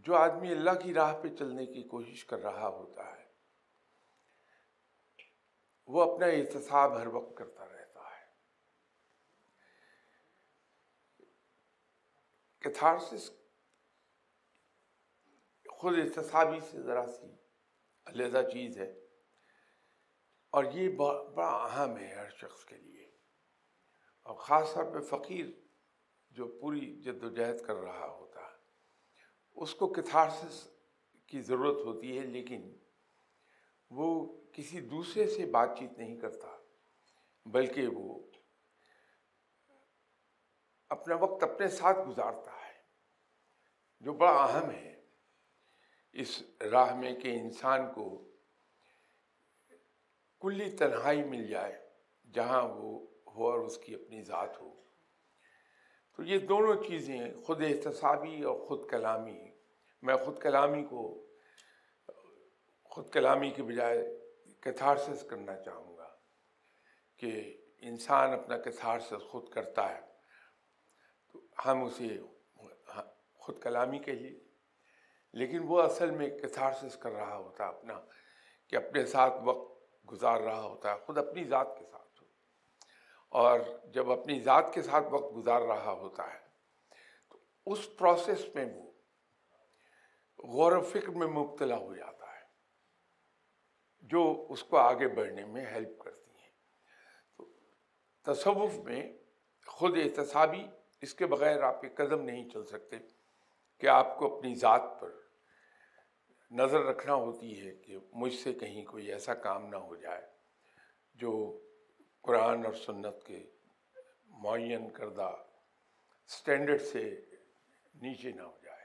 جو آدمی اللہ کی راہ پہ چلنے کی کوشش کر رہا ہوتا ہے وہ اپنا احتساب ہر وقت کرتا رہتا ہے. کیتھارسس خود احتسابی سے ذرا سی علیحدہ چیز ہے، اور یہ بڑا اہم ہے ہر شخص کے لیے، اور خاص طور پہ فقیر جو پوری جد و جہد کر رہا ہوتا ہے اس کو کیتھارسس کی ضرورت ہوتی ہے، لیکن وہ کسی دوسرے سے بات چیت نہیں کرتا، بلکہ وہ اپنا وقت اپنے ساتھ گزارتا ہے، جو بڑا اہم ہے اس راہ میں کہ انسان کو کلی تنہائی مل جائے جہاں وہ ہو اور اس کی اپنی ذات ہو. تو یہ دونوں چیزیں، خود احتسابی اور خود کلامی، میں خود کلامی کے بجائے کیتھارسس کرنا چاہوں گا کہ انسان اپنا کیتھارسس خود کرتا ہے تو ہم اسے خود کلامی کہیے، لیکن وہ اصل میں کیتھارسس کر رہا ہوتا ہے اپنا، کہ اپنے ساتھ وقت گزار رہا ہوتا ہے خود اپنی ذات کے ساتھ. اور جب اپنی ذات کے ساتھ وقت گزار رہا ہوتا ہے تو اس پروسیس میں وہ غور و فکر میں مبتلا ہو جاتا ہے جو اس کو آگے بڑھنے میں ہیلپ کرتی ہیں. تو تصوف میں خود احتسابی، اس کے بغیر آپ ایک قدم نہیں چل سکتے، کہ آپ کو اپنی ذات پر نظر رکھنا ہوتی ہے کہ مجھ سے کہیں کوئی ایسا کام نہ ہو جائے جو قرآن اور سنت کے معین کردہ سٹینڈرڈ سے نیچے نہ ہو جائے.